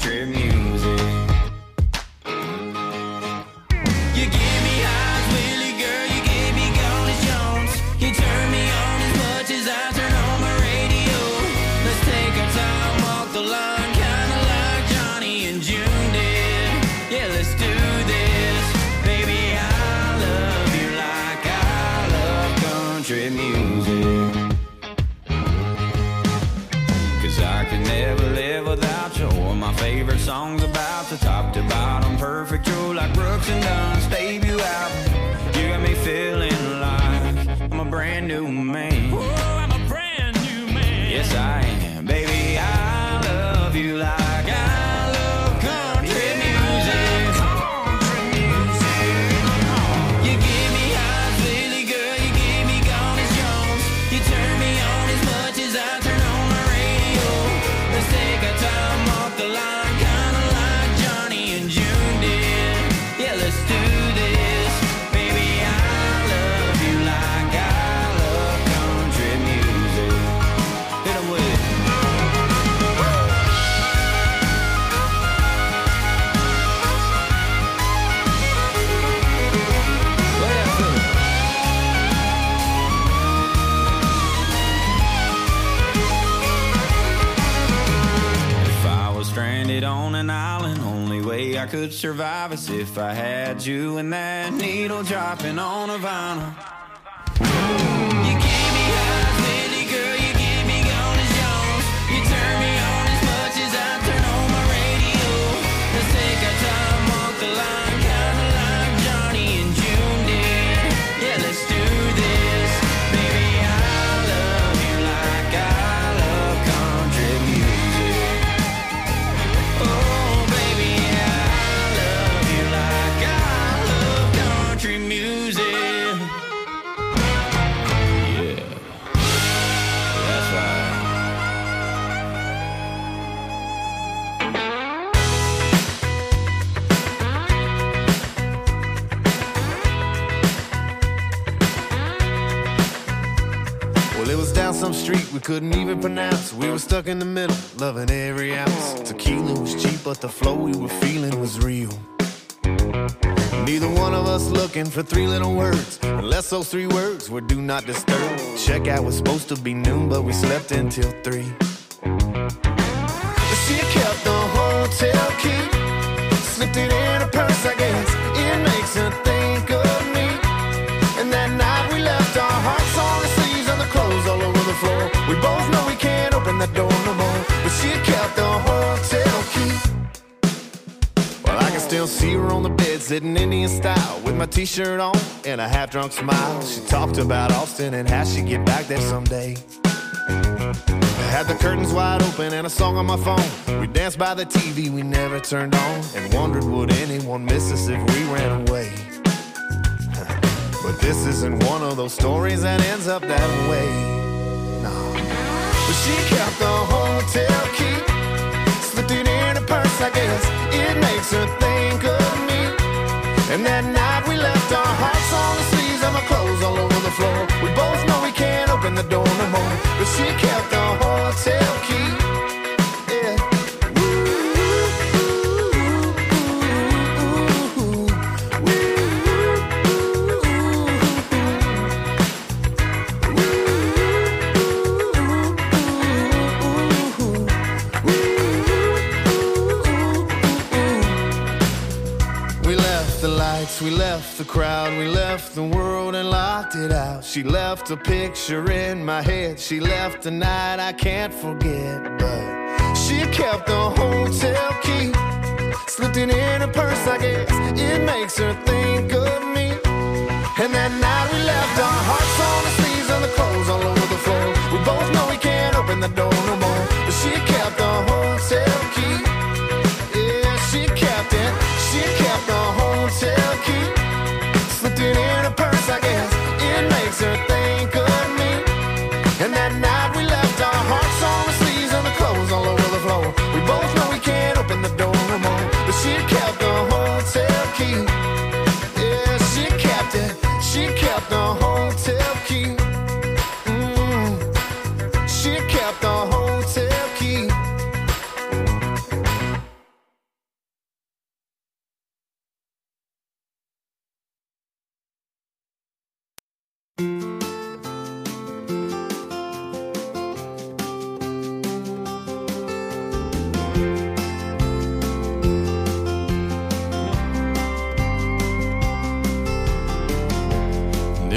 country music. You give me eyes, Willie girl, you gave me Gone as Jones. You turn me on as much as I turn on my radio. Let's take our time, walk the line, kinda like Johnny and June did. Yeah, let's do this. Baby, I love you like I love country music. 'Cause I can never live without you. Or my favorite songs about the top to bottom, perfect, true like Brooks and Dunn's debut album. You got me feeling like I'm a brand new man. Oh, I'm a brand new man. Yes, I am. Baby, I love you like I love country music. Country music. You give me eyes, Willie girl, you give me Gone as Jones. You turn me on as much as I turn on my radio. Let's take our time off the line, kinda like Johnny and June did. Yeah, let's do this. Baby, I love you like I love country music. Hit 'em with it. Play that for me. If I was stranded on an island, only way I could survive is if I had you and that needle dropping on a vinyl. You gave me eyes, Willie girl, you gave me Gone as Jones. You turn me on as much as I turn on my radio. Let's take our time, walk the line, kinda like Johnny and June did. Yeah, let's do this. Baby, I love you like I love country music. Oh, baby, I love you like I love country music. Yeah, that's right. Well, it was down some street we couldn't even pronounce. We were stuck in the middle, loving every ounce. Tequila was cheap, but the flow we were feeling was real. Neither one of us looking for three little words, unless those three words were do not disturb. Checkout was supposed to be noon, but we slept until 3. She kept the hotel key, slipped it in her purse, I guess. It makes her think of me. And that night we left our hearts on the sleeves and the clothes all over the floor. We both know we can't open that door no more, but she kept the hotel key. Well, I can still see her on the bed, sitting Indian style, with my t-shirt on and a half-drunk smile. She talked about Austin and how she'd get back there someday. I had the curtains wide open and a song on my phone. We danced by the TV we never turned on, and wondered would anyone miss us if we ran away. But this isn't one of those stories that ends up that way. No. But she kept the hotel key, slipped it in her purse, I guess. It makes her think of me. And that night we left our hearts on the sleeves and my clothes all over the floor. We both know we can't open the door no more, but she kept the hotel key. Yeah. We left the crowd, we left the world and locked it out. She left a picture in my head, she left a night I can't forget. But she kept the hotel key, slipped it in her purse, I guess. It makes her think of me. And that night we left our hearts on the sleeves and the clothes all over the floor. We both know we can't open the door no more, but she kept the hotel key. Yeah, she kept it, she kept the hotel key, slipped it in her purse, I guess. It makes her think of me. And that night we left our hearts on the sleeves and the clothes all over the floor. We both know we can't open the door no more, but she kept the hotel key. Yeah, she kept it, she kept the hotel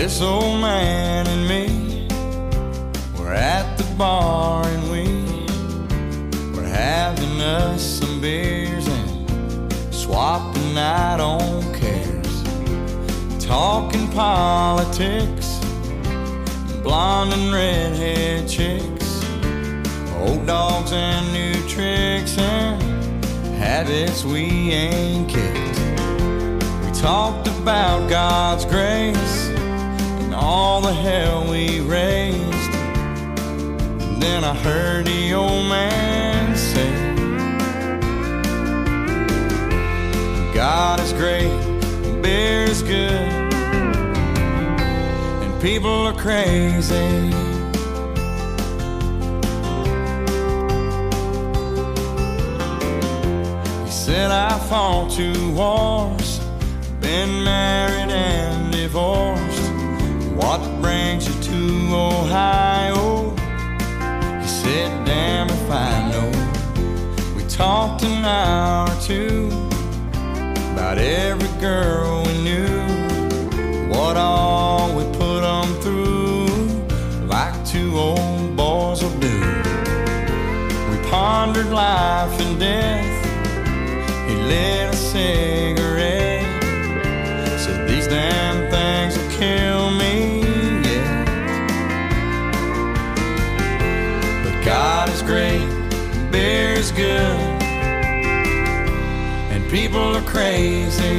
This old man and me were at the bar and we were having us some beers and swapping out on cares, talking politics, blonde and redhead chicks, old dogs and new tricks and habits we ain't kicked. We talked about God's grace and all the hell we raised. And then I heard the old man say, God is great, beer is good, and people are crazy. He said I fought 2 wars, been married and divorced. What brings you to Ohio? He said, damn if I know. We talked an hour or 2 about every girl we knew, what all we put them through, like 2 old boys will do. We pondered life and death. He lit a cigarette, said these damn things will kill me, yeah. But God is great, beer is good, and people are crazy.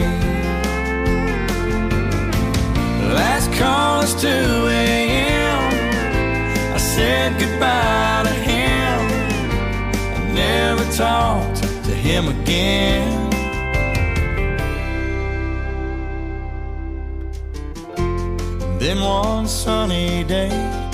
Last call is 2 a.m. I said goodbye to him. I never talked to him again. Then one sunny day,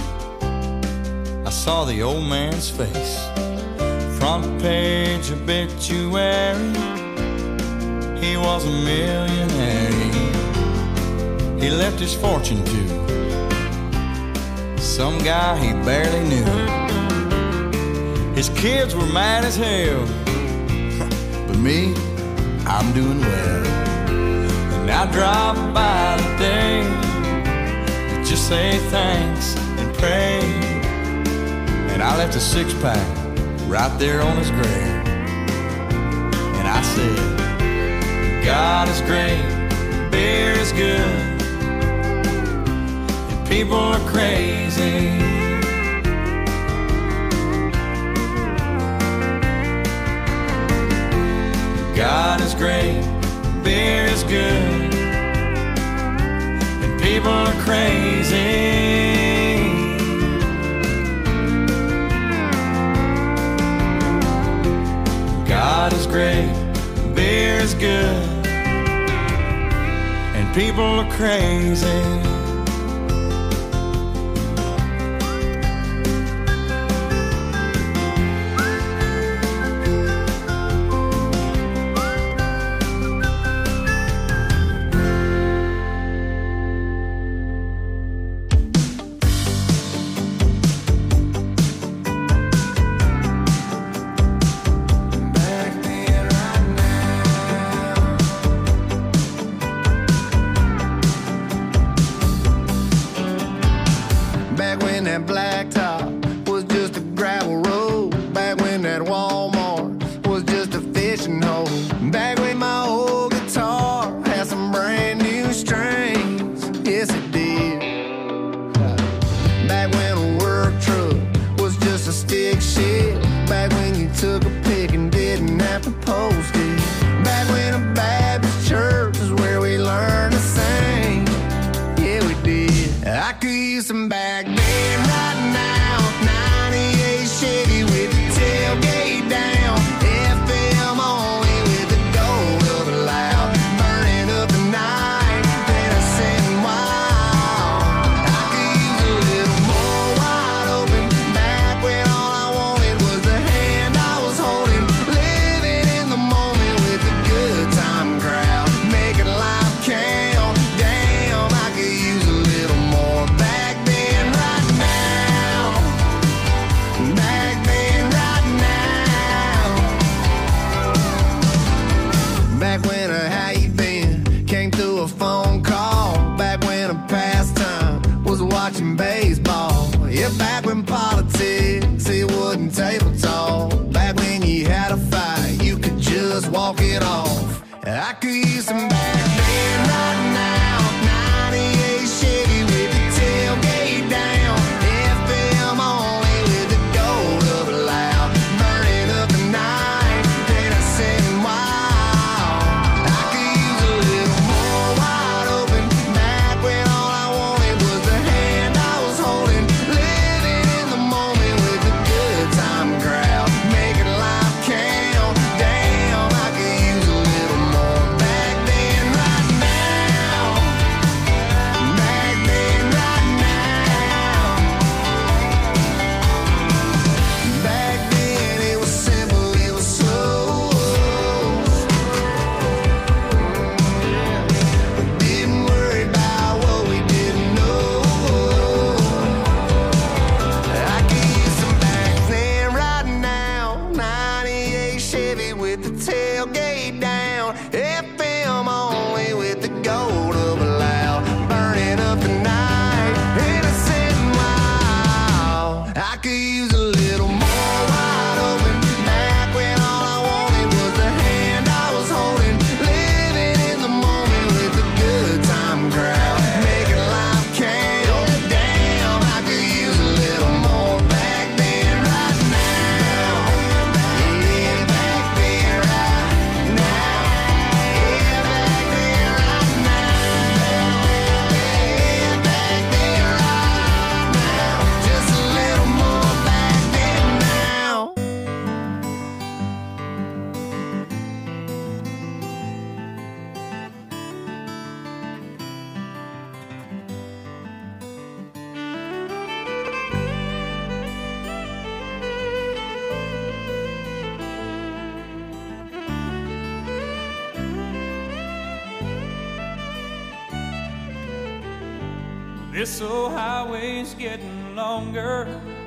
I saw the old man's face, front page obituary. He was a millionaire. He left his fortune to some guy he barely knew. His kids were mad as hell, but me, I'm doing well. And I dropped by today to just say thanks and pray. And I left a 6-pack right there on his grave. And I said, God is great, beer is good, people are crazy. God is great, beer is good, and people are crazy. God is great, beer is good, and people are crazy. Moment walk it off. I could use some back then right now. 98 Chevy with the tailgate down. FM only with the gold up loud. Burning up the night, then I said wow. I could use a little more wide open. Back when all I wanted was the hand I was holding. Living in the moment with the good time crowd. Making life count. Damn, I could use a little more back then right now. Back then right now. Back then it was simple, it was slow. Didn't worry about what we didn't know. I could use some back then right now. 98 Chevy with the tailgate down. FM only with the gold up loud. Burning up the night. And I said, wow. I could use a little more wide open. Back when all I wanted was the hand I was holding. Living in the moment with the good time crowd. Making life count. Damn, I could use a little more back then right now. Yeah, back then right now. Yeah, back then right now. Yeah, back then right now. Just a little more back then now. This old highway's getting longer.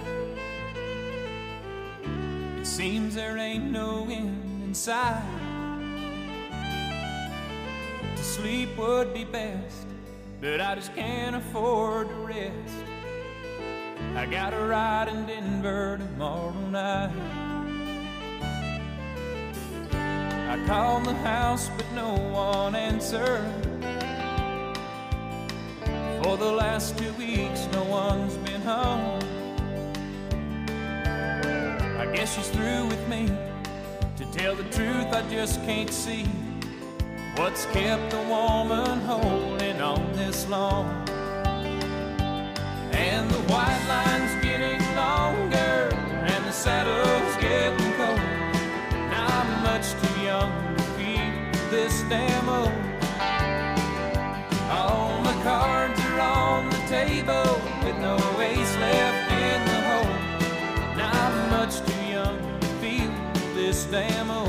It seems there ain't no end in sight. To sleep would be best, but I just can't afford to rest. I got a ride in Denver tomorrow night. I called the house, but no one answered. For the last 2 weeks, no one's been home. I guess she's through with me. To tell the truth, I just can't see what's kept a woman holding on this long. And the white line's getting longer, and the saddle's getting cold. Now I'm much too young to feel this damn old. All my cards are on the table with no ace left in the hole. Now I'm much too young to feel this damn old.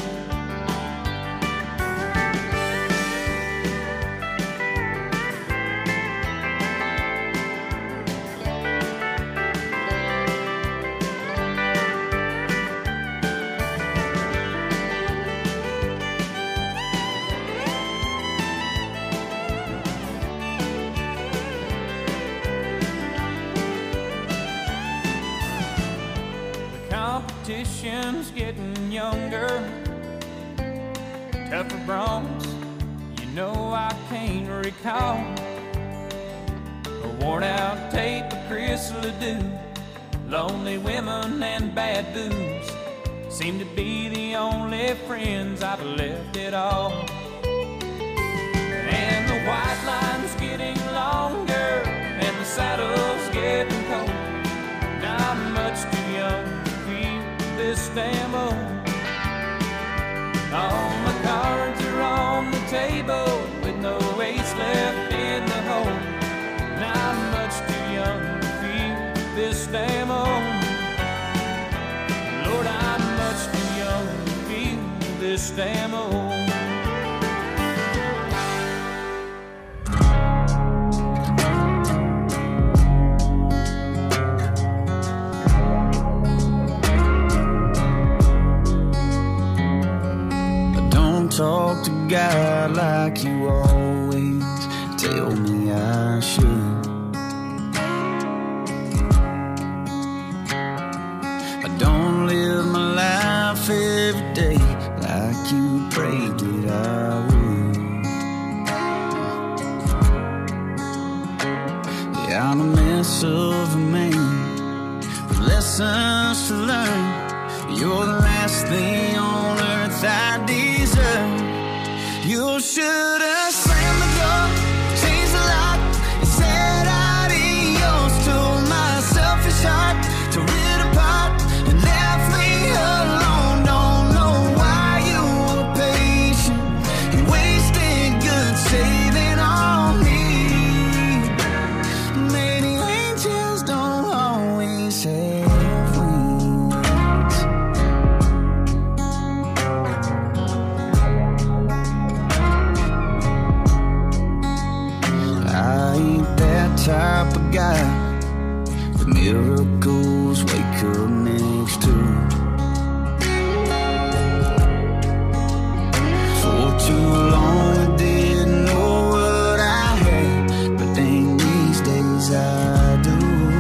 Competition's getting younger, tougher broncs, you know I can't recall. A worn out tape of Chris Ledoux, lonely women and bad booze seem to be the only friends I've left at all. And the white line's getting longer, and the saddle's getting cold. Now I'm much too young this damn old. All my cards are on the table with no ace left in the hole. Now I'm much too young to feel this damn old. Lord, I'm much too young to feel this damn old. Talk to God like you always tell me I should. I don't live my life every day like like you prayed that I would. Yeah, I'm a mess of a man with lessons to learn. You're the last thing on earth I deserve. You should have slammed the door, changed the lock, and said adios to my selfish heart. To rid apart and left me alone. Don't know why you were patient and wasted good saving on me. Maybe angels don't always have wings. I ain't that type of guy that miracles wake up next to. For too long I didn't know what I had, but dang, these days I do.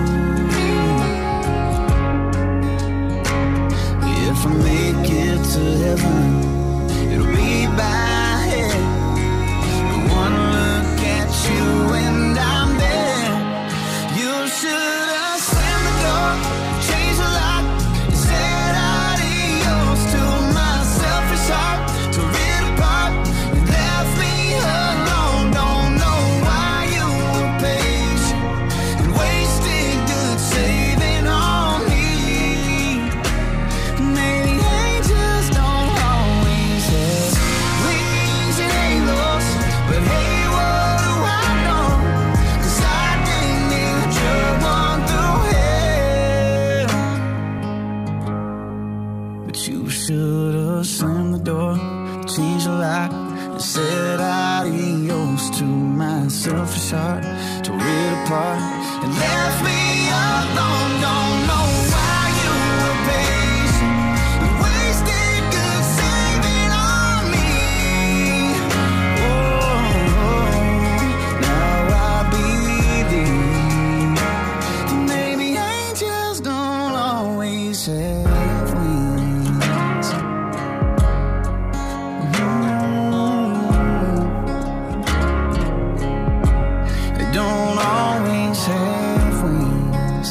If I make it to heaven, it'll be by head. One look at you and I'm there. You should have slammed the door, changed the lock, and said adios to my selfish heart. To rid apart and left me alone. Don't know why you were patient and wasted good saving on me. Maybe angels don't always have wings and halos, but hey, what do I know? 'Cause I didn't need a drug one through hell. But you should have slammed the door, changed the lock, and said adios to my selfish heart. To rid apart and left me alone. Don't know why you were patient and wasted good saving on me. Oh, now I believe that maybe angels don't always have wings. They don't always have wings.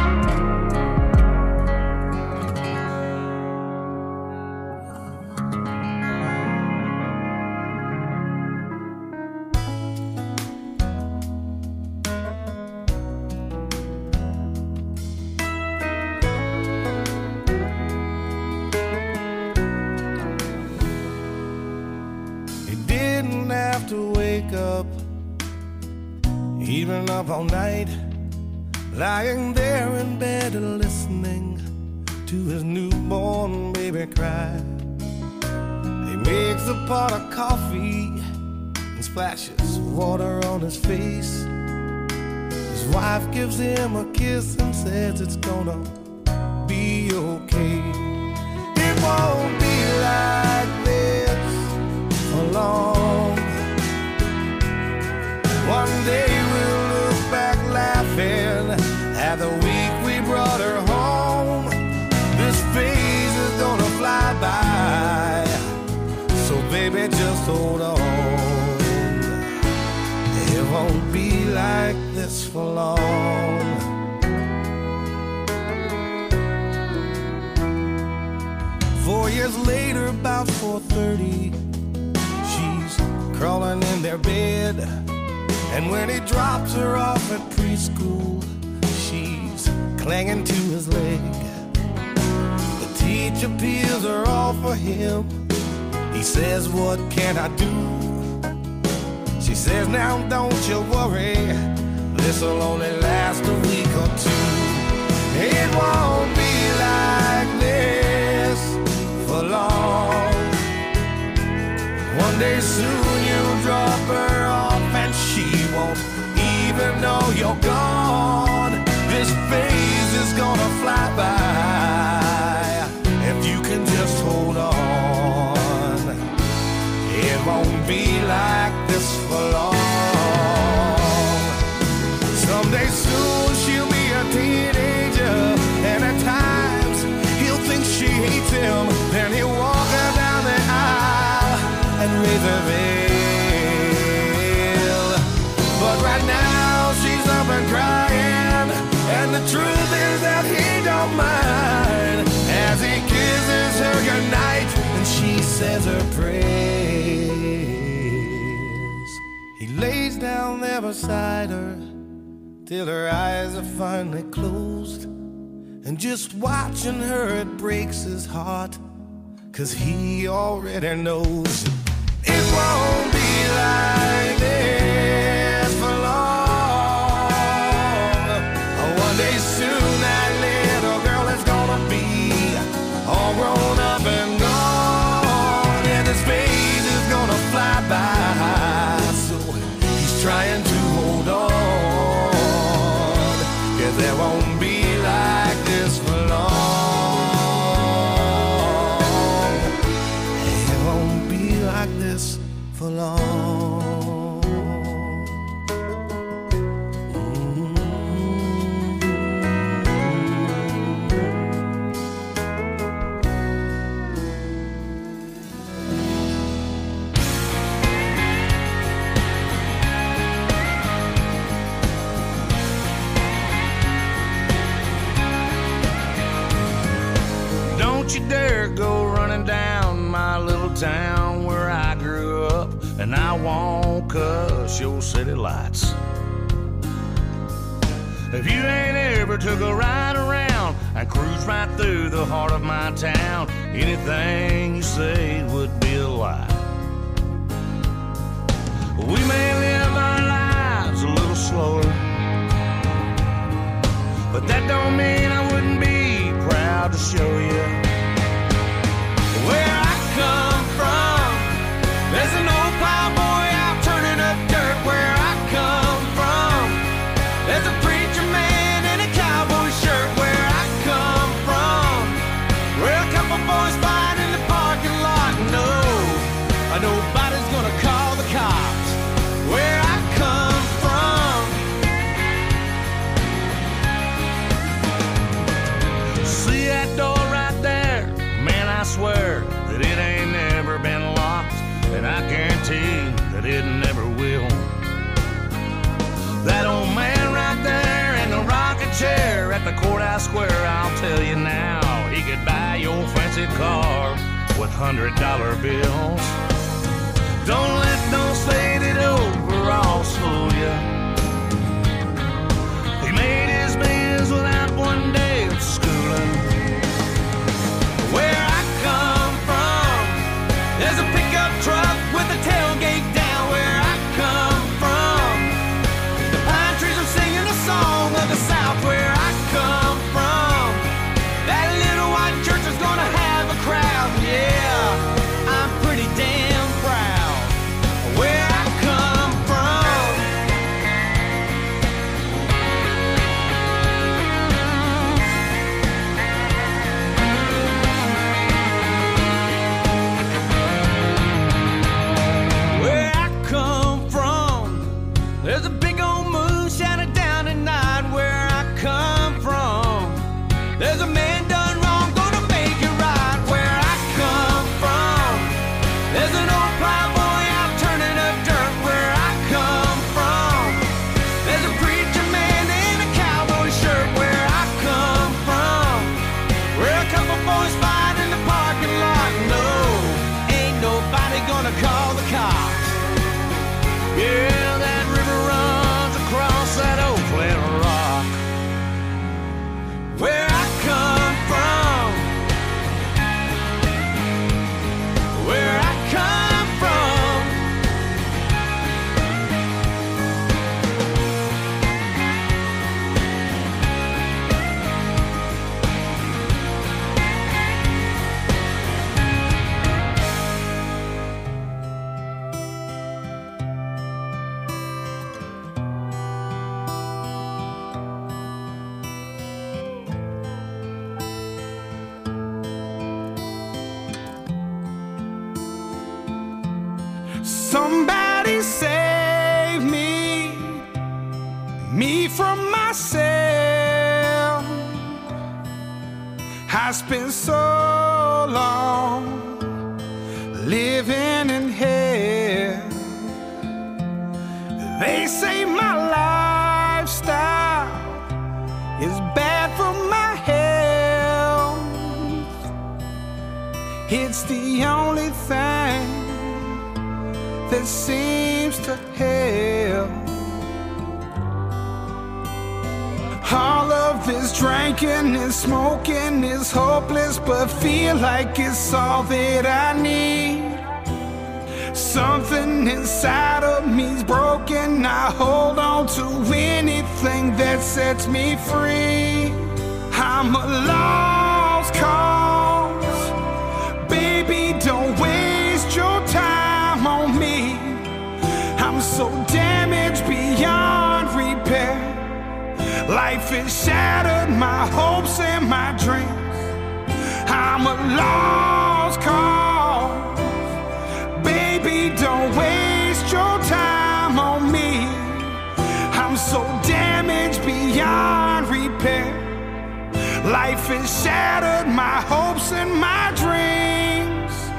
You didn't have to wake up, even up all night, lying there in bed and listening to his newborn baby cry. He makes a pot of coffee and splashes water on his face. His wife gives him a kiss and says it's gonna be okay. It won't be like this for long. One day we'll look back laughing at the week we brought her home. This phase is gonna fly by, so baby just hold on. It won't be like this for long. 4 years later, about 4:30, she's crawling in their bed. And when he drops her off at preschool, she's clinging to his leg. The teacher peels her off for him. He says, what can I do? She says, now don't you worry, this'll only last a week or two. It won't be like this for long. One day soon you'll drop her off and she won't even know you're gone. This phase is gonna fly by if you can just hold on. It won't be like this for long. Someday soon she'll be a teenager, and at times he'll think she hates him. Then he'll walk her down the aisle the truth is that he don't mind as he kisses her goodnight and she says her prayers. He lays down there beside her till her eyes are finally closed, and just watching her it breaks his heart, 'cause he already knows it won't be like this for long. One day soon that little girl is gonna be all grown up and gone, and this phase is gonna fly by, so he's trying to hold on, 'cause there won't be like this for long. It won't be like this for long. Don't you dare go running down my little town where I grew up, and I won't cuss your city lights. If you ain't ever took a ride around and cruised right through the heart of my town, anything you say would be a lie. We may live our lives a little slower, but that don't mean I wouldn't be proud to show you where I come from. There's an old plowboy out turning up dirt where I come from. There's a preacher man in a cowboy shirt where I come from. Where a couple boys fight in the parking lot. No, nobody's gonna call the cops where I come from. See that door right there? Man, I swear that it ain't never been locked, and I guarantee that it never will. That old man right there in the rocking chair at the courthouse square, I'll tell you now, he could buy your fancy car with $100 bills. Don't let those faded overalls fool you. He made his bills without one day of schooling. Where I come from, there's a pickup truck with a tailgate down where I come from. The pine trees are singing a song of the South where I come from. That little white church is gonna have a crowd, yeah, I'm pretty damn proud where I come from. Where I come from, there's a big old moon shining down at night where I come from. There's a man done wrong, gonna make it right where I come from. There's an old plowboy out turning up dirt where I come from. There's a preacher man in a cowboy shirt where I come from. Where a couple boys fight in the parking lot. No, ain't nobody gonna call the cops. Yeah, that river runs across that old flat rock. Where I come from, where I come from. Somebody save me from myself. I spent so long living in hell. They say my lifestyle is bad. the only thing that seems to help. All of this drinking and smoking is hopeless, but feel like it's all that I need. Something inside of me's broken. I hold on to anything that sets me free. I'm a lost cause. Baby, don't waste your time on me. I'm so damaged beyond repair. Life has shattered my hopes and my dreams. I'm a lost cause. Baby, don't waste your time on me. I'm so damaged beyond repair. Life has shattered my hopes and my dreams.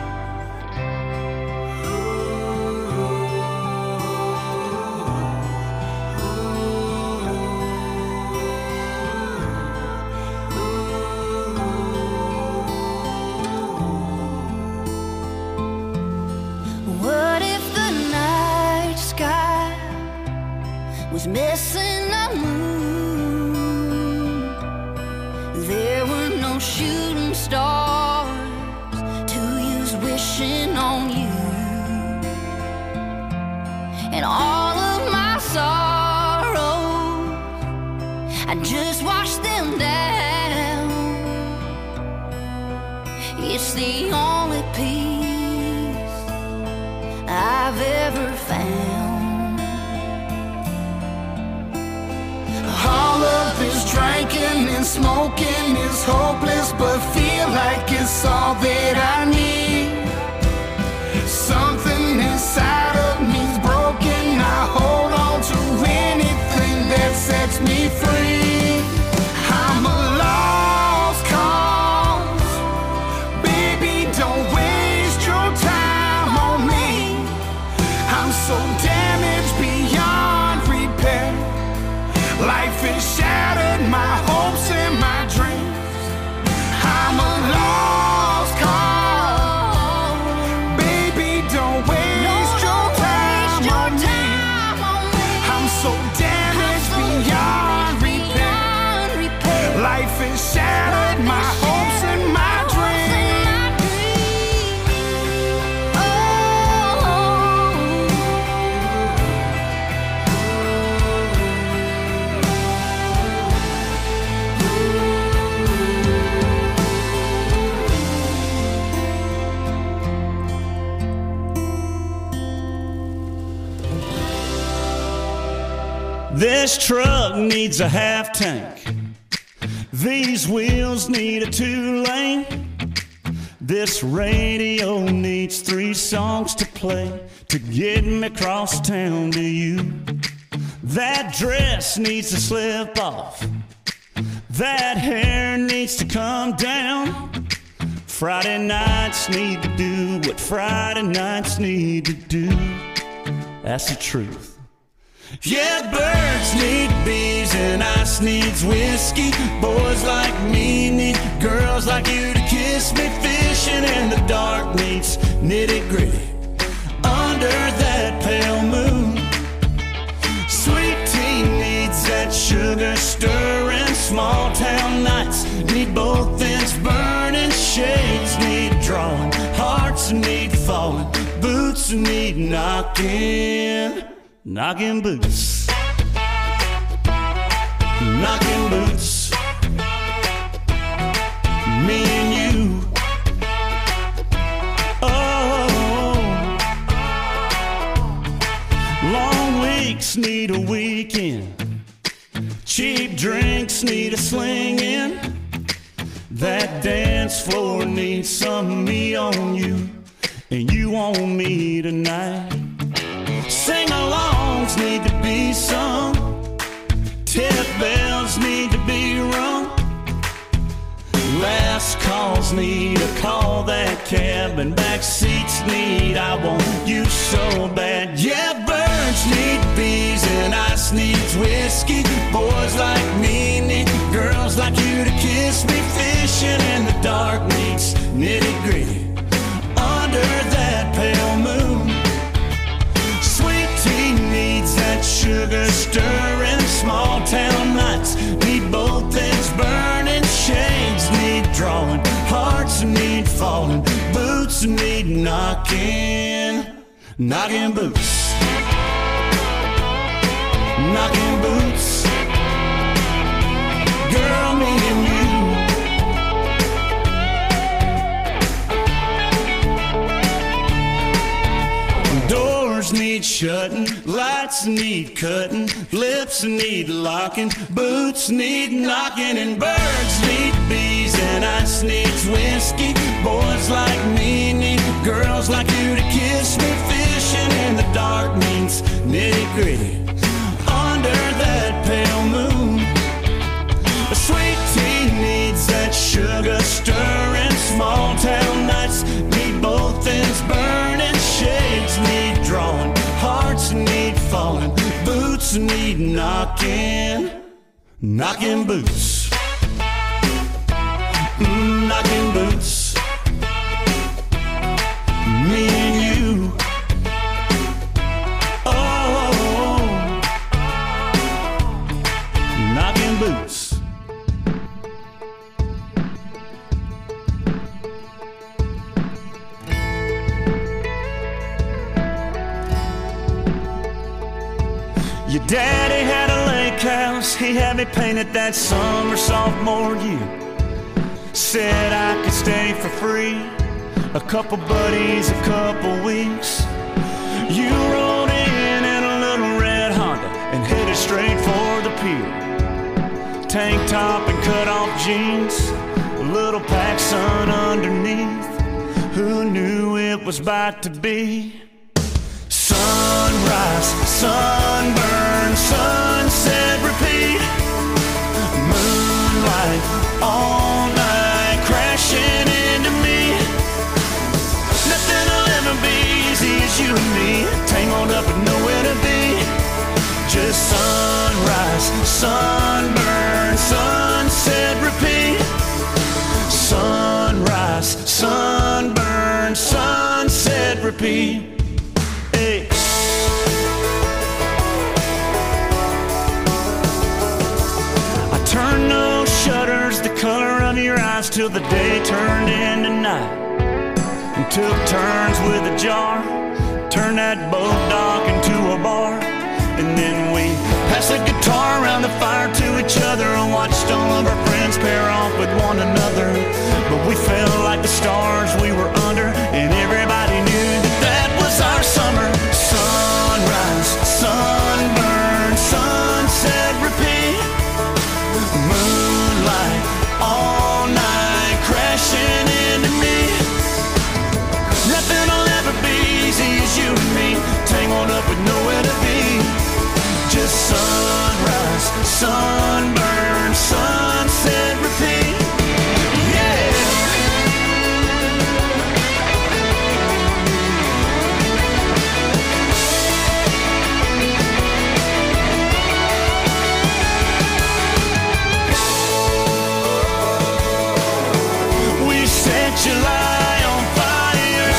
Was missing a moon. There were no shooting stars to use wishing on you. And all of my sorrows, I just washed them down. It's the only peace I've ever found. All of this drinking and smoking is hopeless, but feel like it's all that I need. Something inside of me's broken. I hold on to anything that sets me free. I'm a lost cause. Baby, don't waste your time on me. I'm so damaged beyond repair. Life has shattered my hopes and my dreams. I'm a lost cause. Baby, don't waste your time on me. I'm so damaged beyond repair. Life has shattered my hopes and my This truck needs a half tank. These wheels need a 2-lane. This radio needs 3 songs to play to get me across town to you. That dress needs to slip off. That hair needs to come down. Friday nights need to do what Friday nights need to do. That's the truth. Yeah, birds need bees and ice needs whiskey. Boys like me need girls like you to kiss me. Fishing in the dark needs nitty-gritty under that pale moon. Sweet tea needs that sugar stirring. Small town nights need both ends burning. Shades need drawing, hearts need falling, boots need knocking. Knocking boots, knocking boots, me and you. Oh, long weeks need a weekend. Cheap drinks need a slinging. That dance floor needs some me on you, and you on me tonight. Sing-alongs need to be sung. Tip bells need to be rung. Last calls need to call that cab, and back seats need I want you so bad. Yeah, birds need bees and ice needs whiskey. Boys like me need girls like you to kiss me. Fishing in the dark needs nitty-gritty knocking boots, knocking boots. Girl, me and you. Doors need shutting, lights need cutting, lips need locking, boots need knocking, and birds need bees, and ice needs whiskey. Boys like me need girls like you to kiss me. Fishing in the dark means nitty-gritty under that pale moon. A sweet tea needs that sugar stirring. Small town nights need both ends burning. Shades need drawing, hearts need falling, boots need knocking boots, knocking boots. Me and you. Oh, knocking boots. Your daddy had a lake house, he had me painted that summer sophomore year. Said I could stay for free, a couple buddies, a couple weeks. You rolled in a little red Honda and headed straight for the pier. Tank top and cut off jeans, a little PacSun underneath. Who knew it was about to be? Sunrise, sunburn, sunset, repeat. Moonlight, all night, crashing into me. Nothing will ever be easy as you and me, tangled up with nowhere to be. Just sunrise, sunburn, sunset, repeat. Sunrise, sunburn, sunset, repeat. Hey. I turned those shutters the color of your eyes till the day turned into night, and took turns with a jar, turned that boat dock into a bar, and then we passed the guitar around the fire to each other and watched all of our friends pair off with one another. But we felt like the stars we were under, and everybody knew that that was our summer. Sunrise, sunburn, sunset, repeat. Moonlight, all night, crashing into me. Nothing will ever be easy as you and me, tangled up with nowhere to be. Just sunrise, sunburn, sunset, repeat. July on fire.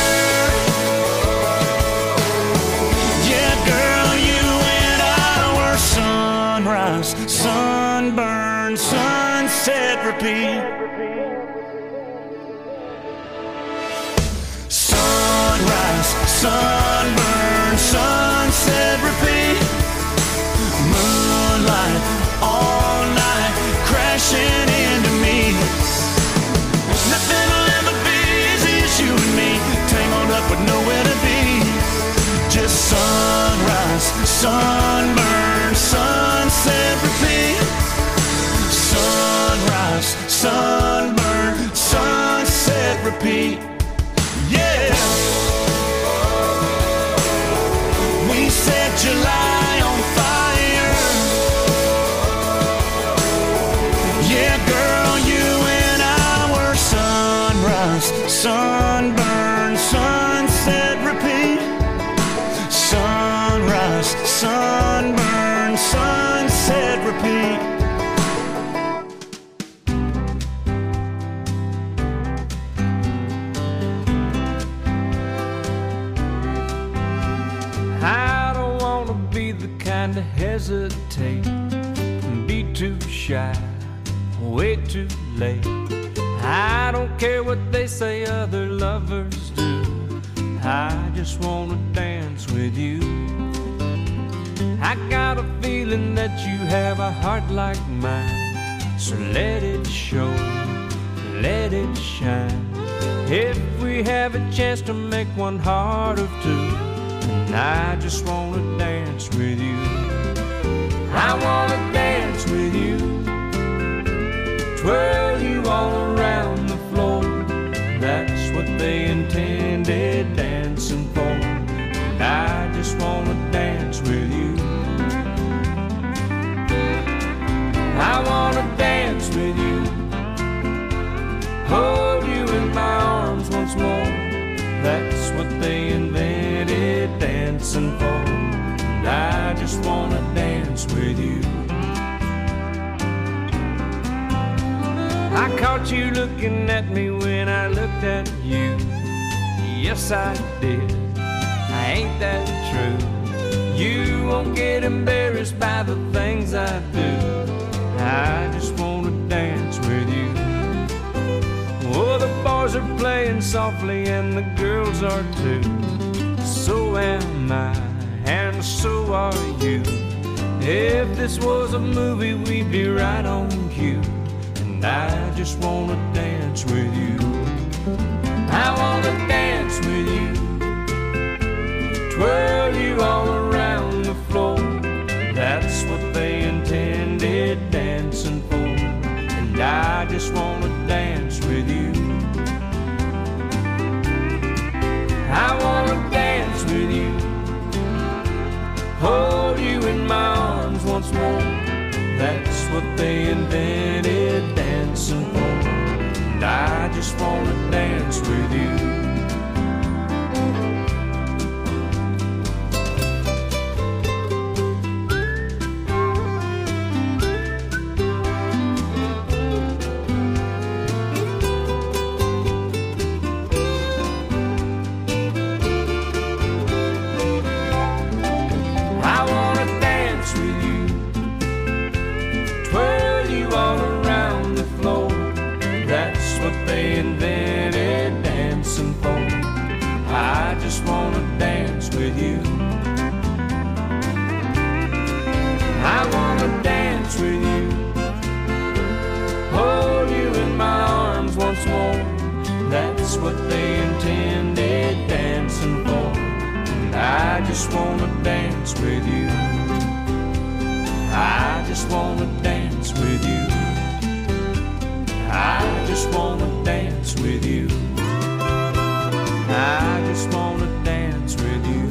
Yeah, girl, you and I were sunrise, sunburn, sunset, repeat. Sunrise, sunburn, sunset, repeat. Moonlight, all night, crashing into me. Nothing will ever be easy as you and me, tangled up with nowhere to be. Just sunrise, sunburn, sunset, repeat. Sunrise, sunburn, sunset, repeat. Yeah. We set July on fire. Yeah, girl, you and I were sunrise, sunburn, sunset, repeat. Sunrise, sunburn, sunset, repeat. I don't wanna be the kind to hesitate and be too shy, way too late. I don't care what they say other lovers do. I just wanna dance with you. I got a feeling that you have a heart like mine, so let it show, let it shine. If we have a chance to make one heart of two, and I just wanna dance with you. I wanna dance with you, twirl you all around the floor. That's what they intended dancing for, and I just wanna dance with you. I wanna dance with you, hold you in my arms once more. That's what they invented dancing for, and I just wanna dance with you. I caught you looking at me when I looked at you. Yes, I did. Ain't that true? You won't get embarrassed by the things I do. I just wanna dance with you. Oh, the boys are playing softly and the girls are too. So am I, and so are you. If this was a movie, we'd be right on cue. And I just wanna dance with you. I wanna dance with you, twirl you all around the floor. That's what they intended dancing for, and I just wanna dance with you. I wanna dance with you, hold you in my arms once more. That's what they invented dancing for, and I just wanna dance with you. That's what they intended dancing for, and I just wanna dance with you. I just wanna dance with you. I just wanna dance with you. I just wanna dance with you.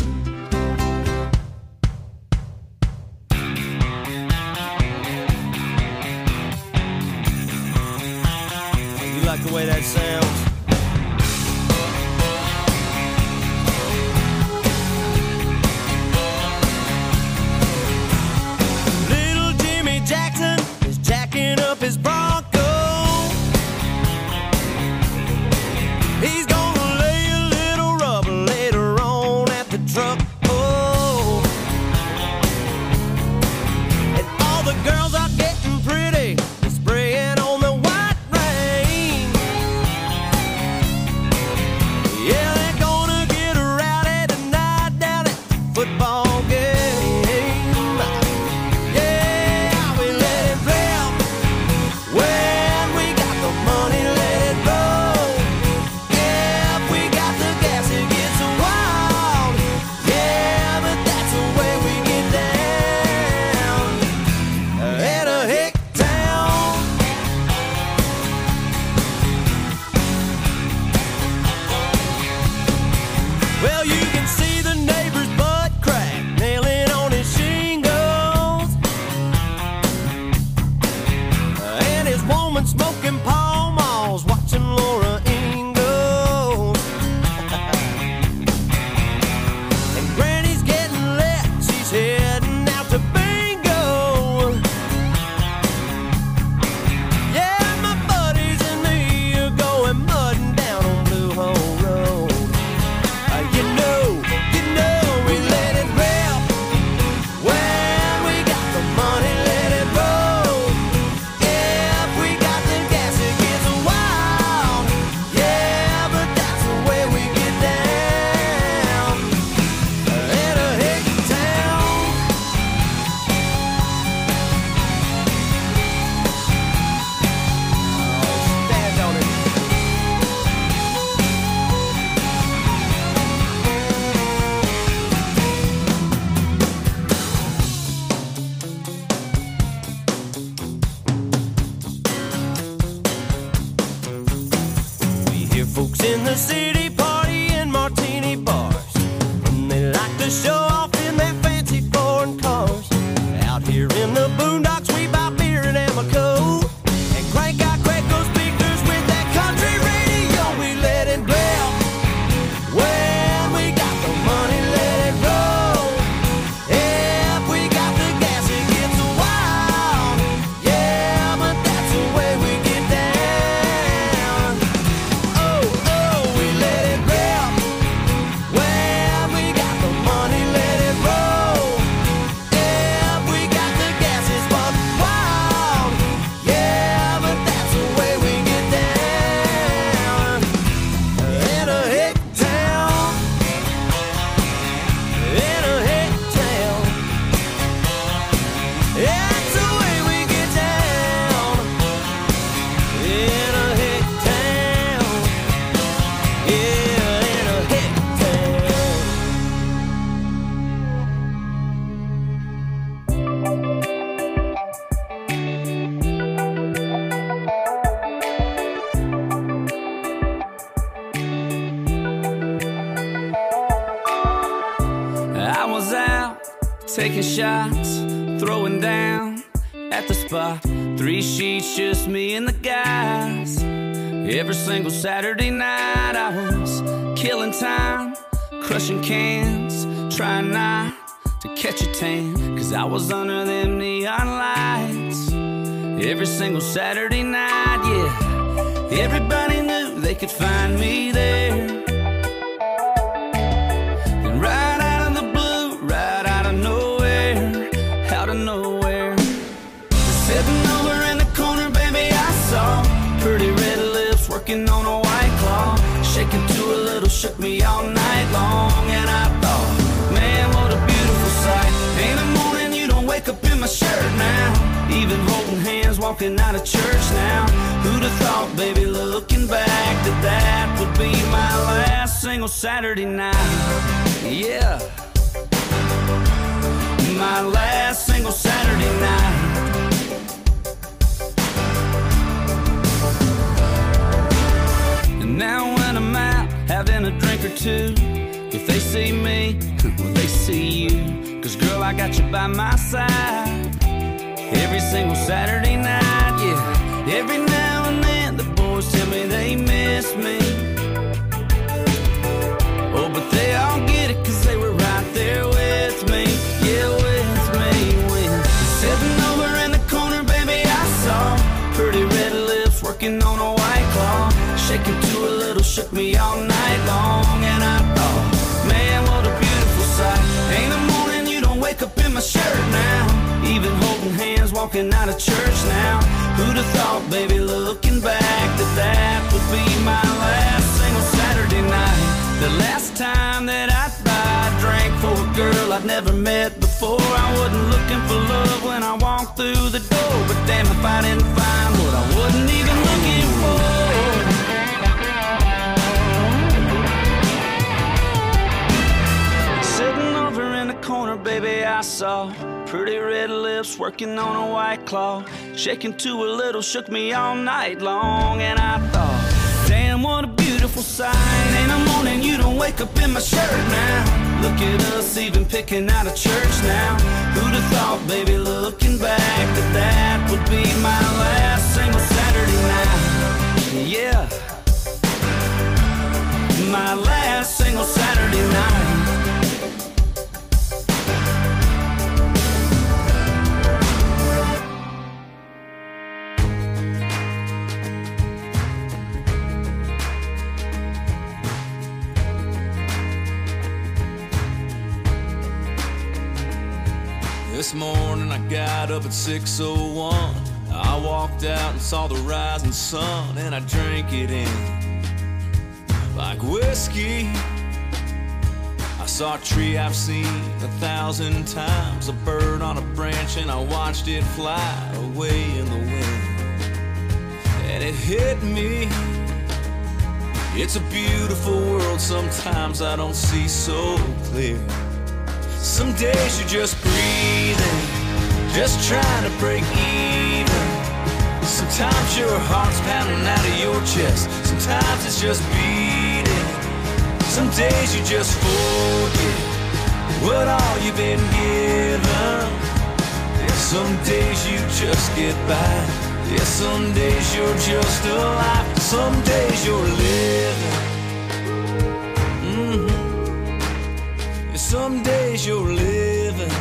You like the way that sounds? His Bronco, he's gonna lay a little rubber later on at the truck. Oh, and all the girls are getting pretty, they're spraying on the white rain. Yeah, they're gonna get rowdy tonight down at the football game. Well, you can see the neighbor's butt crack nailing on his shingles, and his woman smoking Pall Malls, watching Laura Ingalls. And Granny's getting lit, she's heading out to bingo. Yeah, my buddies and me are going mudding down on Blue Hole Road. You know taking shots, throwing down at the spot. 3 sheets, just me and the guys. Every single Saturday night I was killing time, crushing cans, trying not to catch a tan, 'cause I was under them neon lights. Every single Saturday night, yeah, everybody knew they could find me there. And right out of the blue, right out of nowhere, out of nowhere, sitting over in the corner, baby, I saw pretty red lips working on a White Claw, shaking to a little, shook me all night long. And I thought, man, what a beautiful sight. In the morning you don't wake up in my shirt now, even holding hands walking out of church now. Who'd have thought, baby, looking back, that that would be my last single Saturday night. Yeah, my last single Saturday night. And now when I'm out having a drink or two, if they see me, well, they see you. 'Cause girl, I got you by my side every single Saturday night, yeah. Every now and then the boys tell me they miss me. Oh, but they all get it 'cause they were right there with me. Yeah, with me, with sitting over in the corner, baby, I saw pretty red lips working on a White Claw, shaking to a little, shook me all night long. And I thought, man, what a beautiful sight. Ain't a morning you don't wake up in my shirt now, even holding hands walking out of church now. Who'd have thought, baby, looking back, that that would be my last single Saturday night. The last time that I'd buy a drink for a girl I'd never met before. I wasn't looking for love when I walked through the door, but damn if I didn't find what I wasn't even looking for. Sitting over in the corner, baby, I saw pretty red lips working on a White Claw, shaking to a little, shook me all night long. And I thought, damn, what a beautiful sight. Ain't a morning you don't wake up in my shirt now. Look at us even picking out of church now. Who'd have thought, baby, looking back, that that would be my last single Saturday night. Yeah, my last single Saturday night. This morning I got up at 6:01. I walked out and saw the rising sun, and I drank it in like whiskey. I saw a tree I've seen 1,000 times, a bird on a branch, and I watched it fly away in the wind. And it hit me, it's a beautiful world, sometimes I don't see so clear. Some days you're just breathing, just trying to break even. Sometimes your heart's pounding out of your chest, sometimes it's just beating. Some days you just forget what all you've been given. Yeah, some days you just get by. Yeah, some days you're just alive. Some days you're living. Some days you're living.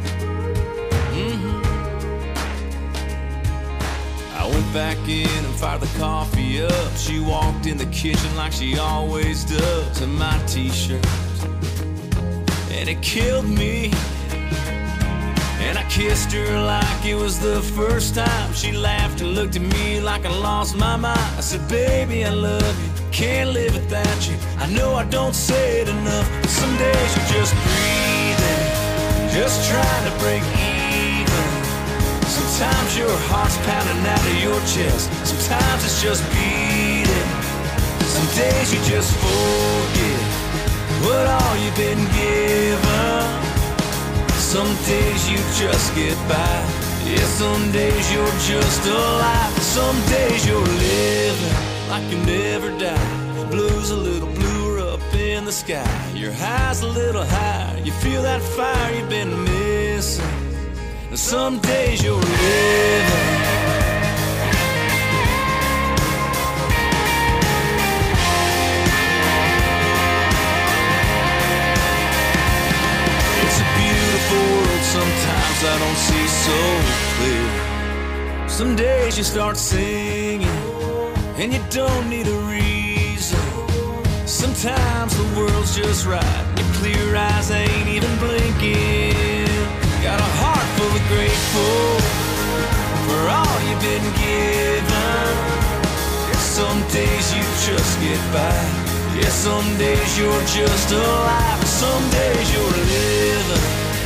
I went back in and fired the coffee up. She walked in the kitchen like she always does, in my t-shirt, and it killed me. And I kissed her like it was the first time. She laughed and looked at me like I lost my mind. I said, baby, I love you, can't live without you. I know I don't say it enough, but some days you're just breathing, just trying to break even. Sometimes your heart's pounding out of your chest, sometimes it's just beating. Some days you just forget what all you've been given. Some days you just get by. Yeah, some days you're just alive. Some days you're living like you never die. Blue's a little bluer up in the sky. Your high's a little higher. you feel that fire you've been missing. And some days you're living. It's a beautiful world, sometimes I don't see so clear. Some days you start singing and you don't need a reason. Sometimes the world's just right, your clear eyes ain't even blinking. Got a heart full of grateful for all you've been given. Some days you just get by. Yeah, some days you're just alive. Some days you're living.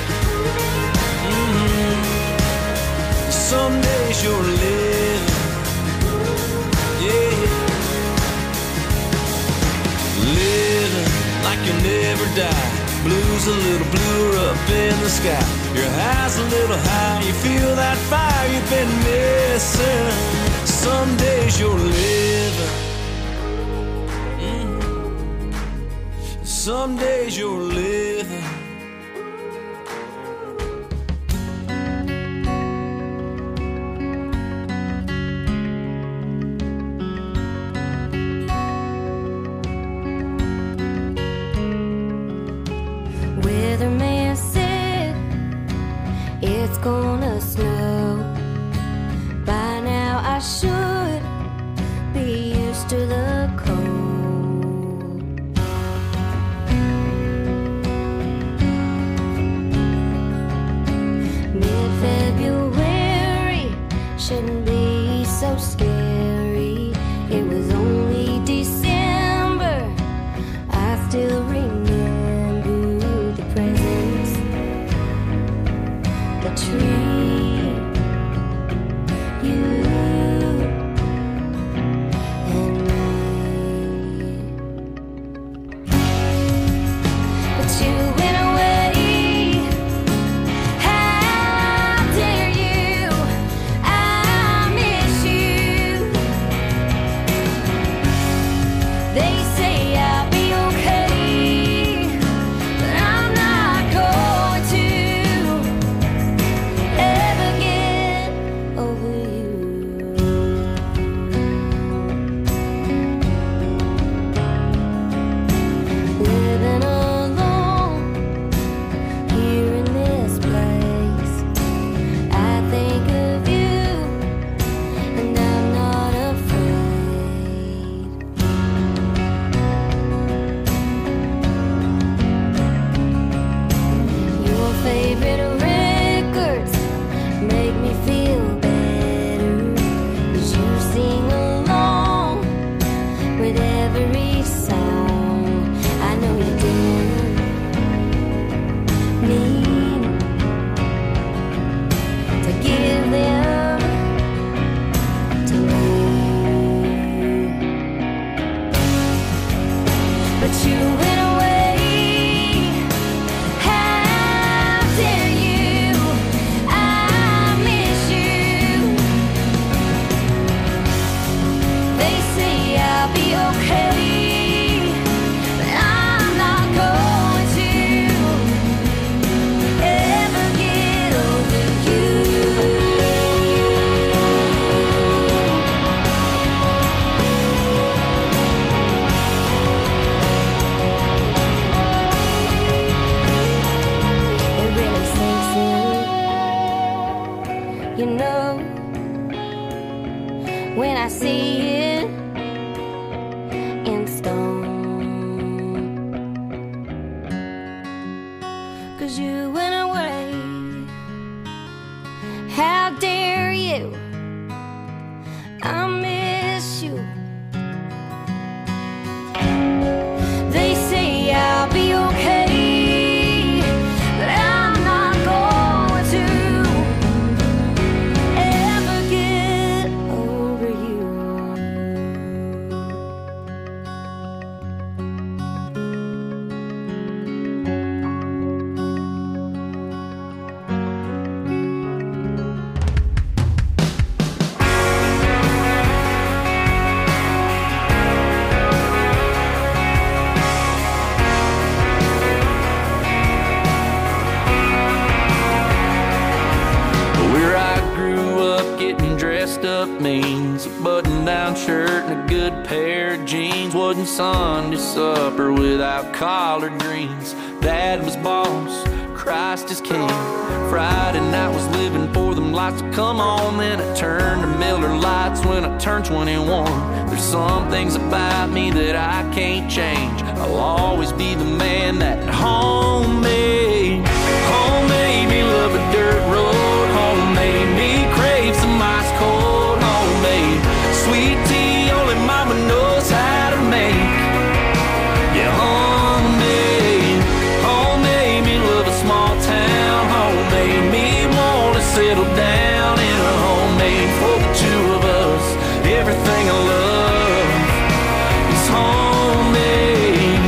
Some days you're living. Yeah. Living like you'll never die. Blue's a little bluer up in the sky. Your high's a little high. You feel that fire you've been missing. Some days you're living. Some days you're living. Weatherman said it's gonna snow. By now I should be used to the cold. Mid-February shouldn't be so scary. It was only December. I still remember the presents, the tree, you and me. But you went away. How dare you? I miss you. They say I'll be okay, but I'm not going to ever get over you. Living alone here in this place, I think of you and I'm not afraid. Your favorite records make me feel better, 'cause you sing along with every song. I know you didn't mean to give them to me, but you went away. How dare you? I miss you. They say I'll be okay, but I'm not going to ever get over you. It really sinks in, you know, when I see it in stone. 'Cause you went away. How dare you? I miss you. They say I'll be okay, but I'm not going to ever get over you. up means. A button-down shirt and a good pair of jeans. Wasn't Sunday supper without collard greens. Dad was boss, Christ is king. Friday night was living for them lights to come on. Then I turned to Miller Lights when I turned 21. There's some things about me that I can't change. I'll always be the man that home made. Home made me love a dirt road. Home made me crave some ice cold. Homemade sweet tea only mama knows how to make. Yeah, homemade. Home made me love a small town. Home made me want to settle down in a homemade for the two of us. Everything I love is homemade.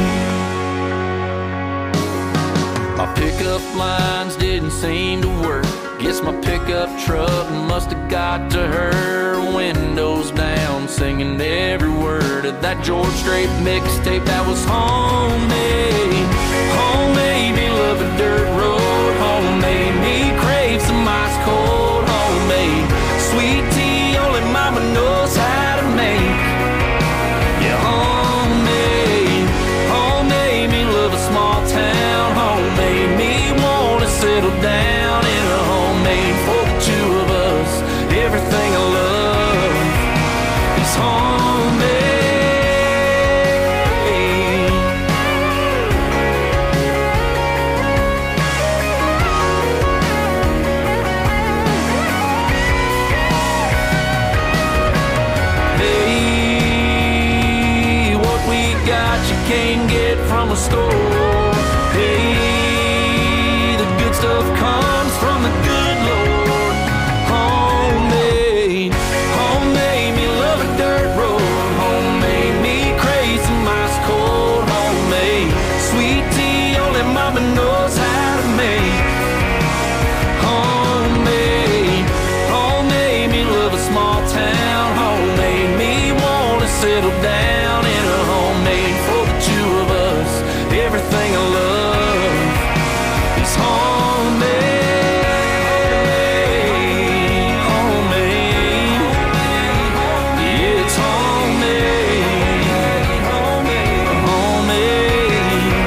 My pickup lines didn't seem to work. Guess my pickup truck must have got to her. Windows down, singing every word of that George Strait mixtape that was homemade. Homemade me love a dirt road. Homemade me crave some ice cold. Homemade sweet tea only mama knows how to make. Yeah, homemade. Homemade me love a small town. Homemade me want to settle down in a homemade for the two of us. Everything I love is homemade. Hey, what we got you can't get from a store. Hey, the good stuff comes from the good Lord. Homemade, homemade me love a dirt road. Homemade me crave some ice cold. Homemade sweet tea only mama knows how to make. Homemade, homemade me love a small town. Homemade me want to settle down in a homemade for the two of us. Everything I love is homemade. Homemade, yeah, it's homemade. Homemade.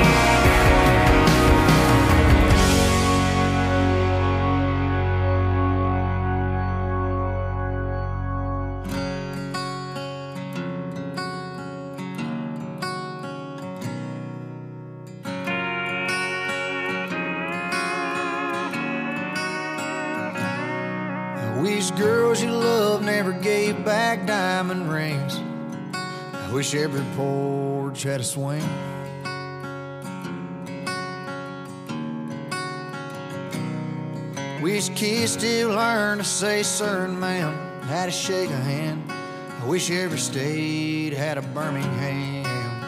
I wish girls you love never gave back diamond rings. I wish every porch had a swing. Wish kids still learn to say sir and ma'am, how to shake a hand. I wish every state had a Birmingham.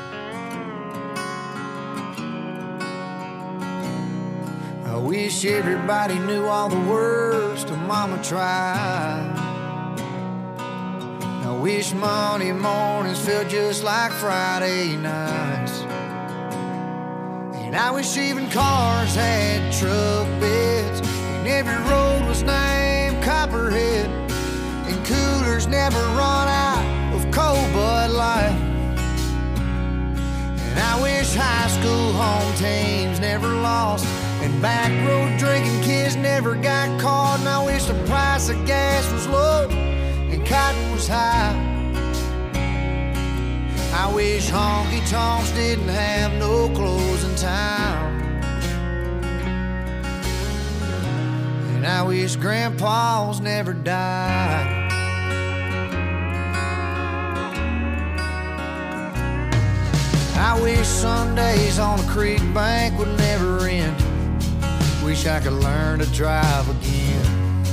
I wish everybody knew all the words to Mama Tried. I wish Monday mornings felt just like Friday nights. And I wish even cars had truck beds, and every road was named Copperhead, and coolers never run out of cold Bud Light. And I wish high school home teams never lost, and back road drinking kids never got caught. And I wish the price of gas was low and cotton was high. I wish honky tonks didn't have no closing time. And I wish grandpas never died. I wish Sundays on a creek bank would never end. Wish I could learn to drive again.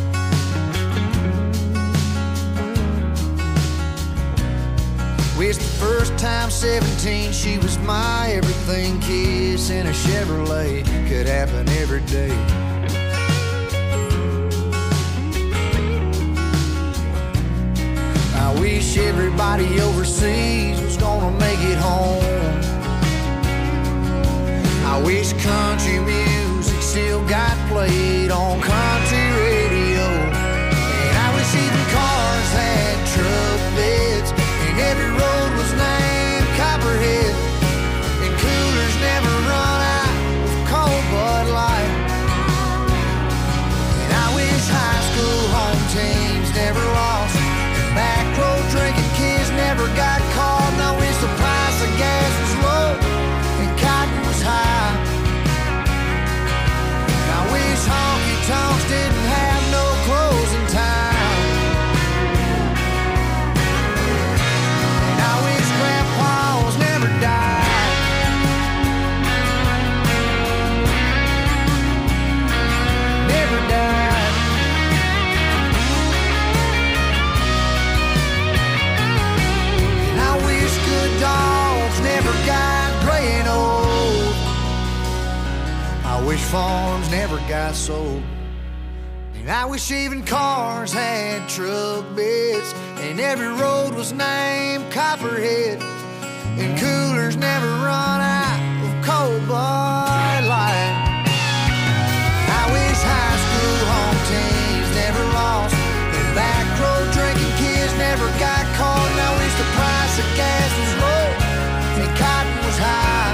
Wish the first time 17 she was my everything. Kiss in a Chevrolet could happen every day. I wish everybody overseas was gonna make it home. I wish country music still got played on country radio. And I wish even cars had wish farms never got sold. And I wish even cars had truck beds, and every road was named Copperhead, and coolers never run out of cold Bud Light. I wish high school home teams never lost, and back road drinking kids never got caught. And I wish the price of gas was low and cotton was high.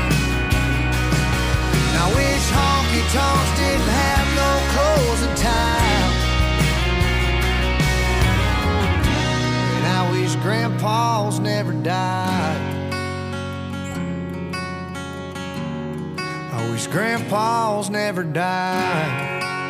And I wish honky-tonks didn't have no closing time. And I wish grandpas never died. I wish grandpas never died.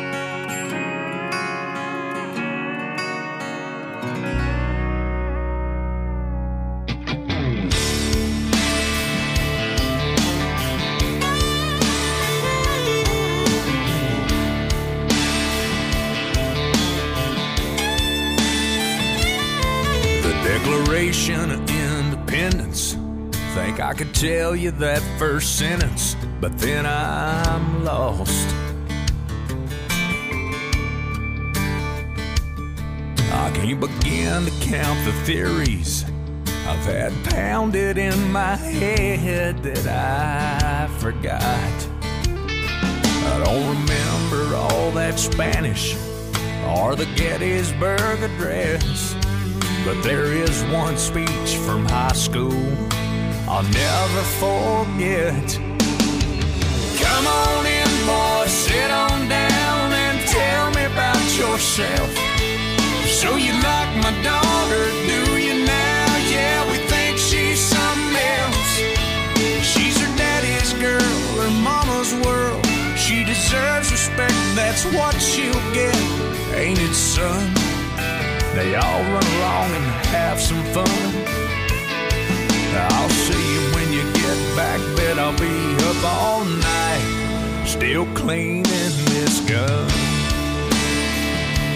Declaration of Independence. Think I could tell you that first sentence, but then I'm lost. I can't begin to count the theories I've had pounded in my head that I forgot. I don't remember all that Spanish or the Gettysburg Address, but there is one speech from high school I'll never forget. Come on in, boys, sit on down and tell me about yourself. So you like my daughter, do you now? Yeah, we think she's something else. She's her daddy's girl, her mama's world. She deserves respect, that's what she'll get. Ain't it, son? They all run along and have some fun. I'll see you when you get back, bet I'll be up all night, still cleaning this